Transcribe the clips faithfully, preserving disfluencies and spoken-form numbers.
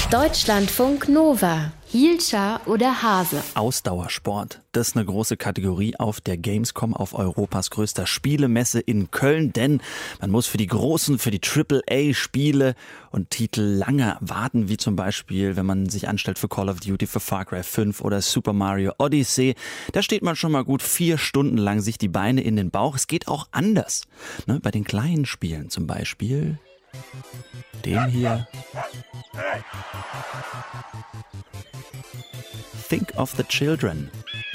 Deutschlandfunk Nova. Hielscher oder Hase? Ausdauersport. Das ist eine große Kategorie auf der Gamescom, auf Europas größter Spielemesse in Köln. Denn man muss für die großen, für die Triple A Spiele und Titel lange warten, wie zum Beispiel, wenn man sich anstellt für Call of Duty, für Far Cry fünf oder Super Mario Odyssey. Da steht man schon mal gut vier Stunden lang sich die Beine in den Bauch. Es geht auch anders. Ne, bei den kleinen Spielen zum Beispiel. Dem hier. Think of the Children.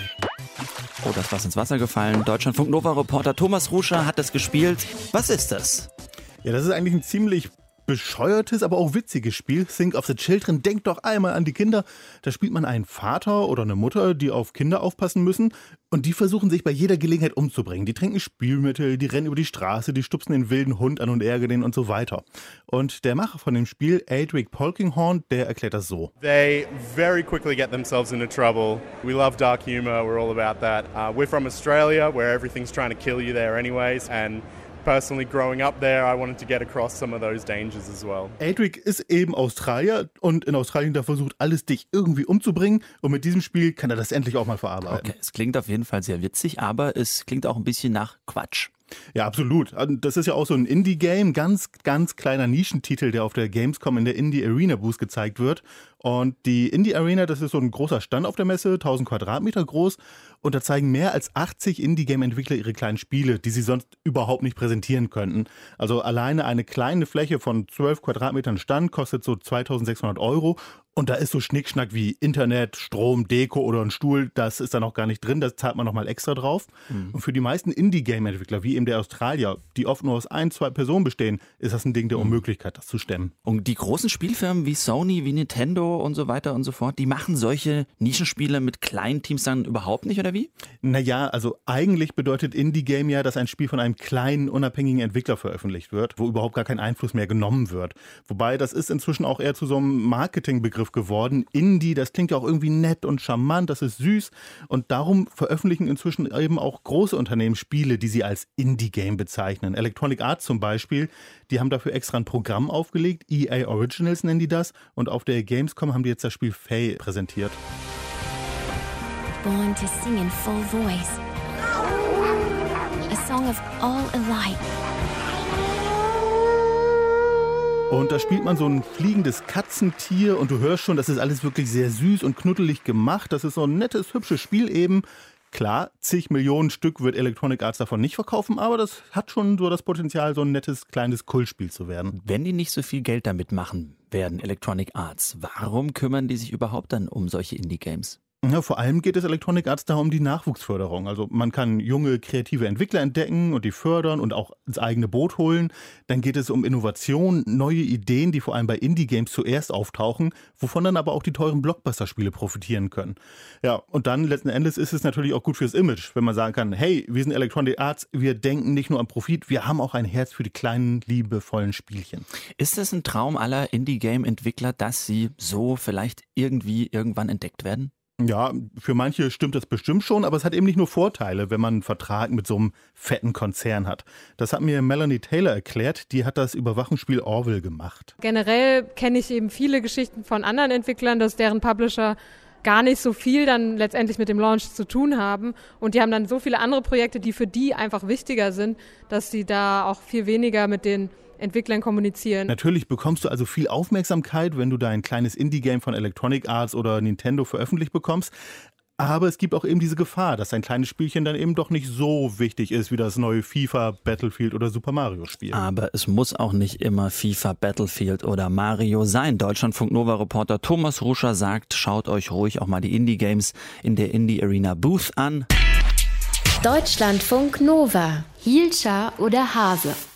Oh, das war's ins Wasser gefallen. Deutschlandfunk Nova-Reporter Thomas Ruscher hat das gespielt. Was ist das? Ja, das ist eigentlich ein ziemlich bescheuertes, aber auch witziges Spiel. Think of the Children. Denkt doch einmal an die Kinder. Da spielt man einen Vater oder eine Mutter, die auf Kinder aufpassen müssen. Und die versuchen sich bei jeder Gelegenheit umzubringen. Die trinken Spülmittel, die rennen über die Straße, die stupsen den wilden Hund an und ärgern den und so weiter. Und der Macher von dem Spiel, Adric Polkinghorne, der erklärt das so. They very quickly get themselves into trouble. We love dark humor, we're all about that. Uh, we're from Australia, where everything's trying to kill you there anyways, and personally growing up there, I wanted to get across some of those dangers as well. Adric ist eben Australier und in Australien da versucht alles, dich irgendwie umzubringen. Und mit diesem Spiel kann er das endlich auch mal verarbeiten. Okay, es klingt auf jeden Fall sehr witzig, aber es klingt auch ein bisschen nach Quatsch. Ja, absolut. Das ist ja auch so ein Indie-Game, ganz, ganz kleiner Nischentitel, der auf der Gamescom in der Indie Arena Booth gezeigt wird. Und die Indie Arena, das ist so ein großer Stand auf der Messe, tausend Quadratmeter groß. Und da zeigen mehr als achtzig Indie-Game-Entwickler ihre kleinen Spiele, die sie sonst überhaupt nicht präsentieren könnten. Also alleine eine kleine Fläche von zwölf Quadratmetern Stand kostet so zweitausendsechshundert Euro. Und da ist so Schnickschnack wie Internet, Strom, Deko oder ein Stuhl, das ist da noch gar nicht drin, das zahlt man nochmal extra drauf. Mhm. Und für die meisten Indie-Game-Entwickler, wie eben der Australier, die oft nur aus ein, zwei Personen bestehen, ist das ein Ding der Unmöglichkeit, das zu stemmen. Und die großen Spielfirmen wie Sony, wie Nintendo und so weiter und so fort, die machen solche Nischenspiele mit kleinen Teams dann überhaupt nicht, oder wie? Naja, also eigentlich bedeutet Indie-Game ja, dass ein Spiel von einem kleinen, unabhängigen Entwickler veröffentlicht wird, wo überhaupt gar kein Einfluss mehr genommen wird. Wobei, das ist inzwischen auch eher zu so einem Marketingbegriff geworden. Indie, das klingt ja auch irgendwie nett und charmant, das ist süß. Und darum veröffentlichen inzwischen eben auch große Unternehmen Spiele, die sie als Indie-Game bezeichnen. Electronic Arts zum Beispiel, die haben dafür extra ein Programm aufgelegt, E A Originals nennen die das. Und auf der Gamescom haben die jetzt das Spiel Faye präsentiert. Born to sing in full voice. A song of all alike. Und da spielt man so ein fliegendes Katzentier und du hörst schon, das ist alles wirklich sehr süß und knuddelig gemacht. Das ist so ein nettes, hübsches Spiel eben. Klar, zig Millionen Stück wird Electronic Arts davon nicht verkaufen, aber das hat schon so das Potenzial, so ein nettes, kleines Kultspiel zu werden. Wenn die nicht so viel Geld damit machen werden, Electronic Arts, warum kümmern die sich überhaupt dann um solche Indie-Games? Ja, vor allem geht es Electronic Arts da um die Nachwuchsförderung. Also man kann junge, kreative Entwickler entdecken und die fördern und auch ins eigene Boot holen. Dann geht es um Innovation, neue Ideen, die vor allem bei Indie-Games zuerst auftauchen, wovon dann aber auch die teuren Blockbuster-Spiele profitieren können. Ja, und dann letzten Endes ist es natürlich auch gut fürs Image, wenn man sagen kann, hey, wir sind Electronic Arts, wir denken nicht nur an Profit, wir haben auch ein Herz für die kleinen, liebevollen Spielchen. Ist es ein Traum aller Indie-Game-Entwickler, dass sie so vielleicht irgendwie irgendwann entdeckt werden? Ja, für manche stimmt das bestimmt schon, aber es hat eben nicht nur Vorteile, wenn man einen Vertrag mit so einem fetten Konzern hat. Das hat mir Melanie Taylor erklärt, die hat das Überwachungsspiel Orville gemacht. Generell kenne ich eben viele Geschichten von anderen Entwicklern, dass deren Publisher gar nicht so viel dann letztendlich mit dem Launch zu tun haben und die haben dann so viele andere Projekte, die für die einfach wichtiger sind, dass sie da auch viel weniger mit den Entwicklern kommunizieren. Natürlich bekommst du also viel Aufmerksamkeit, wenn du dein kleines Indie-Game von Electronic Arts oder Nintendo veröffentlicht bekommst. Aber es gibt auch eben diese Gefahr, dass ein kleines Spielchen dann eben doch nicht so wichtig ist wie das neue FIFA, Battlefield oder Super Mario Spiel. Aber es muss auch nicht immer FIFA, Battlefield oder Mario sein. Deutschlandfunk Nova-Reporter Thomas Ruscher sagt, schaut euch ruhig auch mal die Indie-Games in der Indie Arena Booth an. Deutschlandfunk Nova. Hielscher oder Hase?